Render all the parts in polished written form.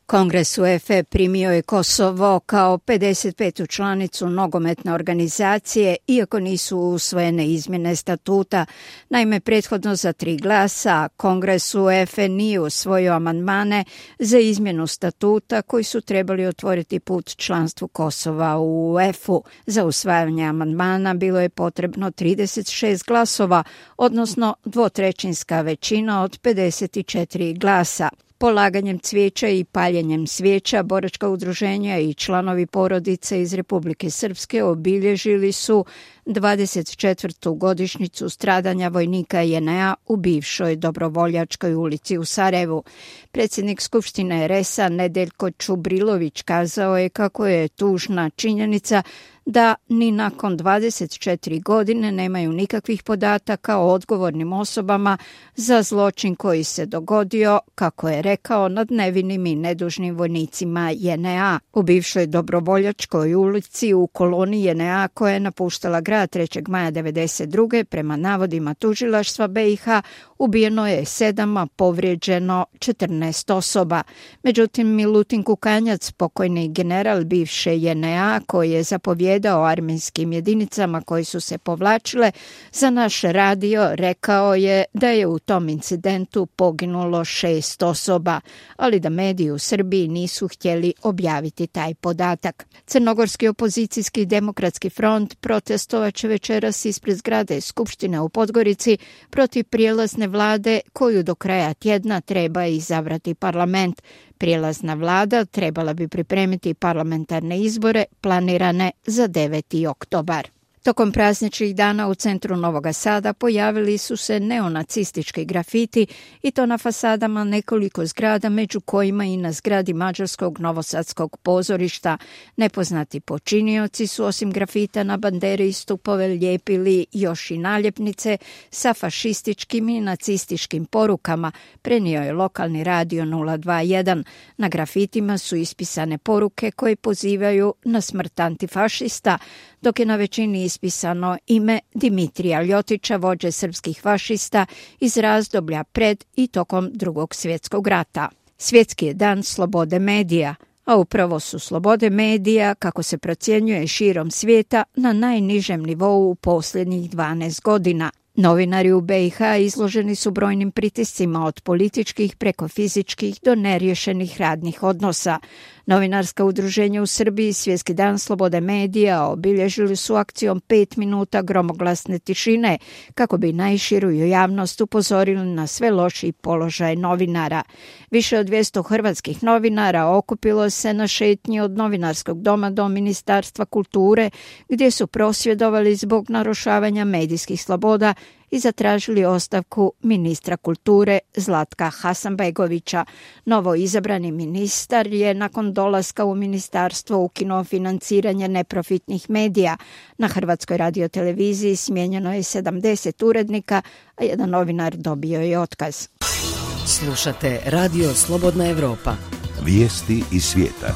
Kongres UEFA primio je Kosovo kao 55. članicu nogometne organizacije, iako nisu usvojene izmjene statuta. Naime, prethodno za 3 glasa, Kongres UEFA nije usvojio amandmane za izmjenu statuta koji su trebali otvoriti put članstvu Kosova u UEFA-u. Za usvajanje amandmana bilo je potrebno 36 glasova, odnosno 2/3 većina od 54 glasa. Polaganjem cvijeća i paljenjem svijeća boračka udruženja i članovi porodice iz Republike Srpske obilježili su 24. godišnjicu stradanja vojnika JNA u bivšoj Dobrovoljačkoj ulici u Sarajevu. Predsjednik Skupštine RS-a Nedeljko Čubrilović kazao je kako je tužna činjenica da ni nakon 24 godine nemaju nikakvih podataka o odgovornim osobama za zločin koji se dogodio, kako je rekao, nad nevinim i nedužnim vojnicima JNA. U bivšoj Dobrovoljačkoj ulici u koloni JNA koja je napuštala grad 3. maja 1992. prema navodima tužilaštva BiH ubijeno je 7, a povrijeđeno 14 osoba. Međutim, Milutin Kukanjac, pokojni general bivše JNA koji je zapovjedao armijskim jedinicama koji su se povlačile, za naš radio rekao je da je u tom incidentu poginulo 6 osoba, ali da mediji u Srbiji nisu htjeli objaviti taj podatak. Crnogorski opozicijski demokratski front protestovat će večeras ispred zgrade Skupštine u Podgorici protiv prijelazne vlade koju do kraja tjedna treba izabrati parlament. Prijelazna vlada trebala bi pripremiti parlamentarne izbore planirane za 9. oktobar. Tokom prazničnih dana u centru Novog Sada pojavili su se neonacistički grafiti i to na fasadama nekoliko zgrada, među kojima i na zgradi Mađarskog novosadskog pozorišta. Nepoznati počinioci su osim grafita na bandere i stupove lijepili još i naljepnice sa fašističkim i nacističkim porukama, prenio je lokalni radio 021. Na grafitima su ispisane poruke koje pozivaju na smrt antifašista, dok je na većini ispisano ime Dimitrija Ljotića, vođe srpskih fašista iz razdoblja pred i tokom Drugog svjetskog rata. Svjetski je dan slobode medija, a upravo su slobode medija, kako se procjenjuje širom svijeta, na najnižem nivou u posljednjih 12 godina. Novinari u BiH izloženi su brojnim pritiscima od političkih preko fizičkih do neriješenih radnih odnosa. Novinarska udruženja u Srbiji Svjetski dan slobode medija obilježili su akcijom 5 minuta gromoglasne tišine kako bi najširu javnost upozorili na sve lošiji položaj novinara. Više od 200 hrvatskih novinara okupilo se na šetnji od Novinarskog doma do Ministarstva kulture, gdje su prosvjedovali zbog narušavanja medijskih sloboda i zatražili ostavku ministra kulture Zlatka Hasanbegovića. Novo izabrani ministar je nakon dolaska u ministarstvo ukinuo financiranje neprofitnih medija. Na Hrvatskoj radioteleviziji smijenjeno je 70 urednika, a jedan novinar dobio je otkaz. Slušate Radio Slobodna Evropa. Vijesti iz svijeta.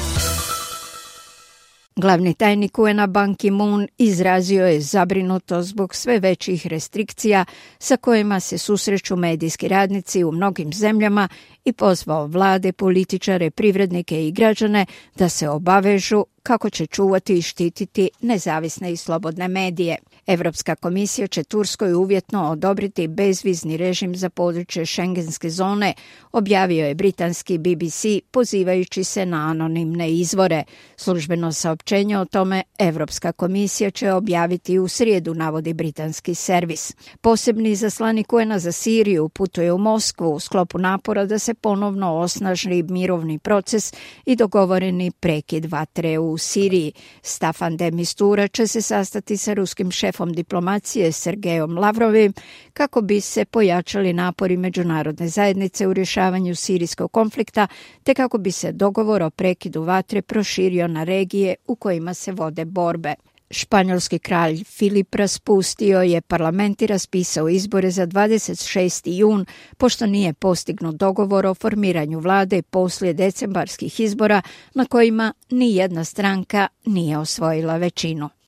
Glavni tajnik UN-a Ban Ki-moon izrazio je zabrinutost zbog sve većih restrikcija sa kojima se susreću medijski radnici u mnogim zemljama i pozvao vlade, političare, privrednike i građane da se obavežu kako će čuvati i štititi nezavisne i slobodne medije. Evropska komisija će Turskoj uvjetno odobriti bezvizni režim za područje šengenske zone, objavio je britanski BBC pozivajući se na anonimne izvore. Službeno saopćenje o tome Evropska komisija će objaviti u srijedu, navodi britanski servis. Posebni izaslanik UN-a za Siriju putuje u Moskvu u sklopu napora da se ponovno osnaži mirovni proces i dogovoreni prekid vatre u Siriji. Staffan de Mistura će se sastati sa ruskim šefom diplomacije Sergejom Lavrovim kako bi se pojačali napori međunarodne zajednice u rješavanju sirijskog konflikta, te kako bi se dogovor o prekidu vatre proširio na regije u kojima se vode borbe. Španjolski kralj Filip raspustio je parlament i raspisao izbore za 26. jun, pošto nije postignut dogovor o formiranju vlade poslije decembarskih izbora na kojima ni jedna stranka nije osvojila većinu.